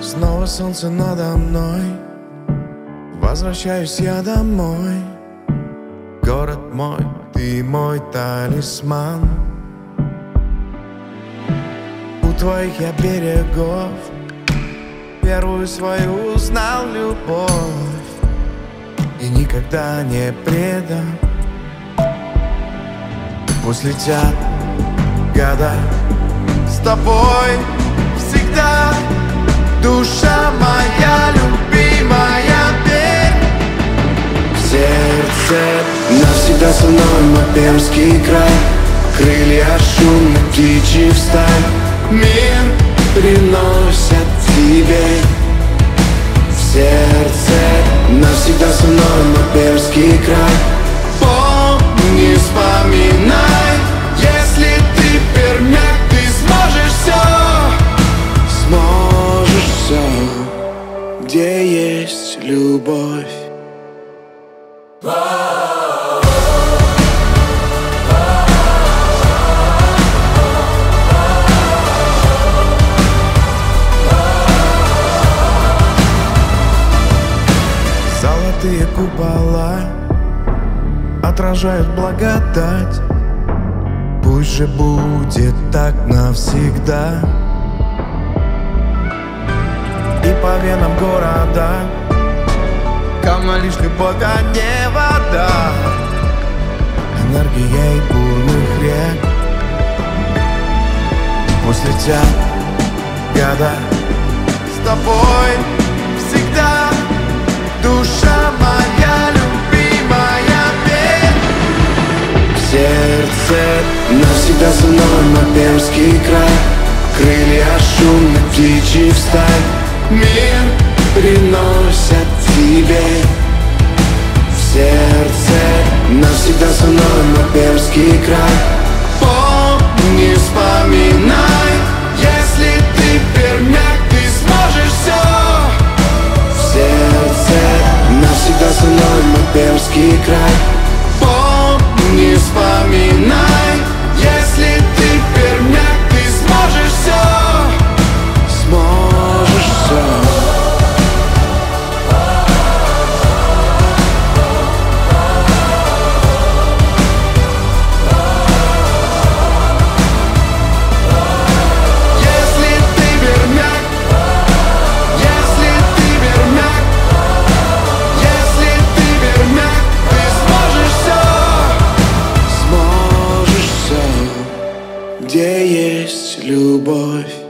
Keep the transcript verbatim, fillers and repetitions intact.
Снова солнце надо мной, возвращаюсь я домой. Город мой, ты мой талисман. У твоих я берегов первую свою узнал любовь и никогда не предам. Пусть летят года, с тобой всегда. Душа моя любимая, верь. В сердце навсегда со мной мой Пермский край. Крылья шумных птичьих стай мир приносят тебе. В сердце навсегда со мной мой Пермский край. Помни, вспоминай, если ты пермяк, ты сможешь все. Сможешь все, где есть любовь. Золотые купола отражают благодать. Пусть же будет так навсегда. И по венам города камна лишь любовь, а не вода. Энергия и бурных рек. Пусть летят года, с тобой всегда. Душа моя любимая, верь. В сердце навсегда со мной мой Пермский край. Крылья шумных птичьих стай мир приносят тебе. В сердце навсегда со мной мой Пермский край. Помни, вспоминай, если ты пермяк, ты сможешь все. В сердце навсегда со мной мой Пермский край. Помни, вспоминай, если ты пермяк, ты сможешь все. Сможешь все. Где есть любовь.